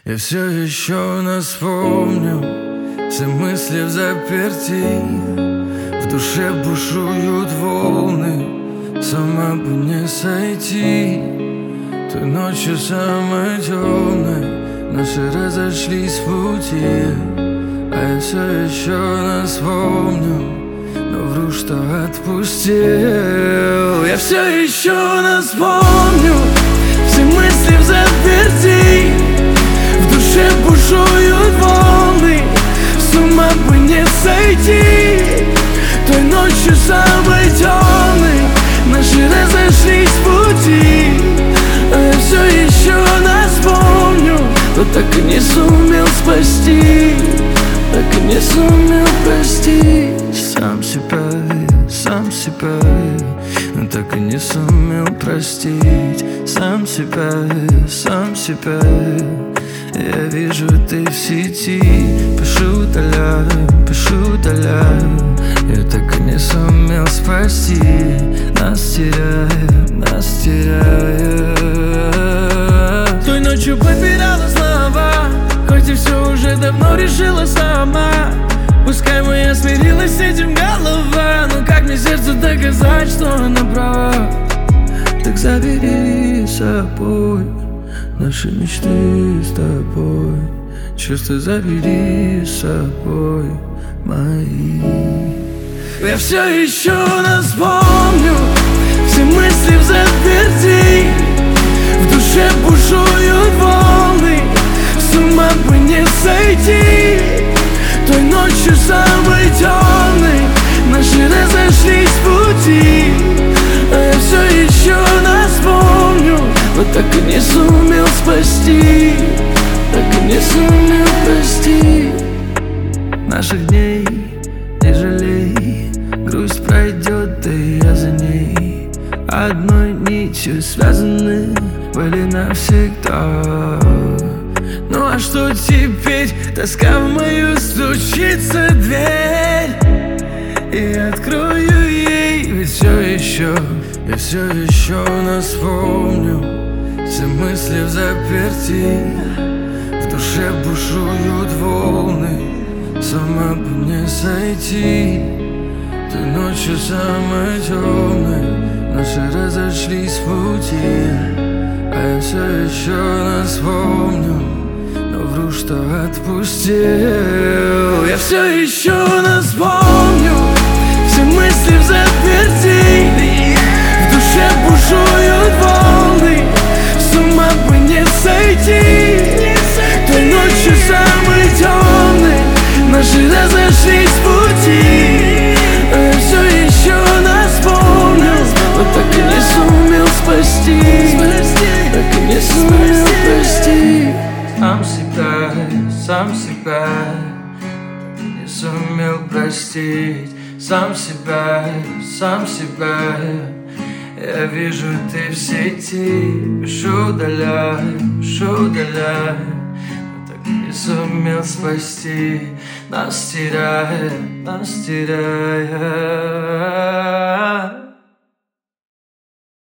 Я все еще нас помню, все мысли взаперти, в душе бушуют волны, с ума бы не сойти. Той ночью самой темной наши разошлись пути, а я все еще нас помню, но вру, что отпустил. Я все еще нас помню, все мысли взаперти, в душе бушуют волны, с ума бы не сойти. Той ночью самой темной наши разошлись пути, а я все еще нас помню, но так и не сумел спасти, так и не сумел простить. Сам себя, но так и не сумел простить. Сам себя, я вижу, ты в сети. Пишу, удаляю, я так и не сумел спасти. Нас теряя. Той ночью потеряла слова, хоть и все уже давно решила сама. Пускай моя смирилась с этим голова, но как мне сердцу доказать, что она права? Так забери с собой наши мечты с тобой, чувства забери с собой мои. Я все еще нас помню, все мысли взаперти, в душе бушуют волны, с ума бы не сойти. Той ночью самой темной наши разошлись пути, а я все еще нас помню, но так и не сумел спасти, так и не сумел простить. Наших дней не жалей, грусть пройдет, да и я за ней. Одной нитью связаны были навсегда. Ну а что теперь? Тоска в мою стучится дверь, и открою ей, ведь я все еще нас помню, все мысли взаперти, в душе бушуют волны, с ума бы не сойти. Той ночью самой темной наши разошлись пути, а я все еще нас помню, но вру, что отпустил. Я все еще нас помню, все мысли взаперти, в душе бушуют волны, с ума бы не сойти. Той ночью самой темной наши разошлись пути, а я все еще нас помню, но так и не сумел спасти, так и не сумел простить. Сам себя, не сумел простить. Сам себя, я вижу, ты в сети. Пишу, удаляю, но так и не сумел спасти. Нас теряя.